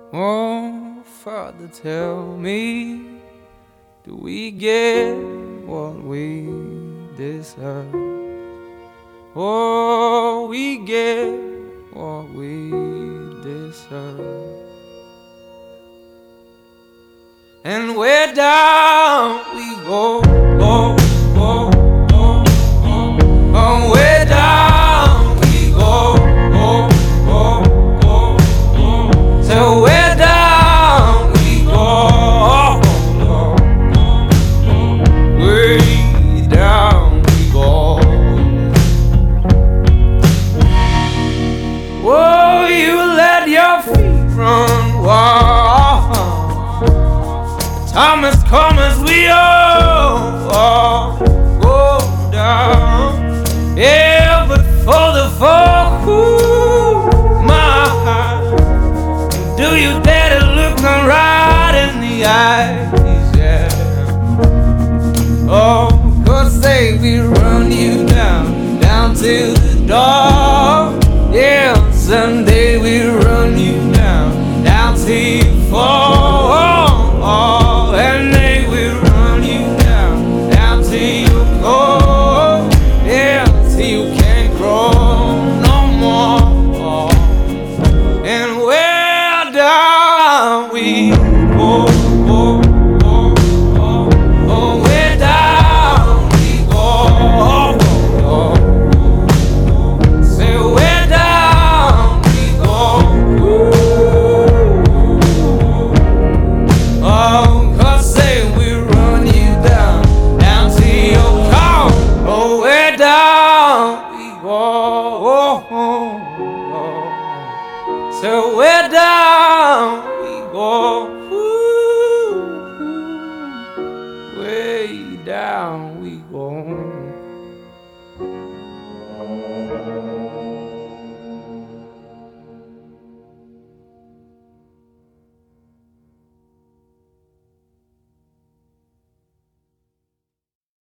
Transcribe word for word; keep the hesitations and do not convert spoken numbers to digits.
Oh, Father, tell me, do we get what we deserve? Oh, we get what we deserve. And where down we go, go, go, go, go. Oh, where down we go, go, go, go, go. So where down we go, go, go, go. Way down we go. Oh, you let your feet run wild. Time has come as we all, all go down. Yeah, but for the fall, ooh, my heart, do you dare to look me right in the eyes? Yeah. Oh, 'cause they we run you down, down to the door. Yeah, someday we run you down, down till you fall. And they will run you down, down till you go. Yeah, till you can't grow no more. And where down we go, go, go, go. Oh, where down we go, go, go. Say where down we go. Ooh. Oh, so where down we go, ooh, ooh, way down.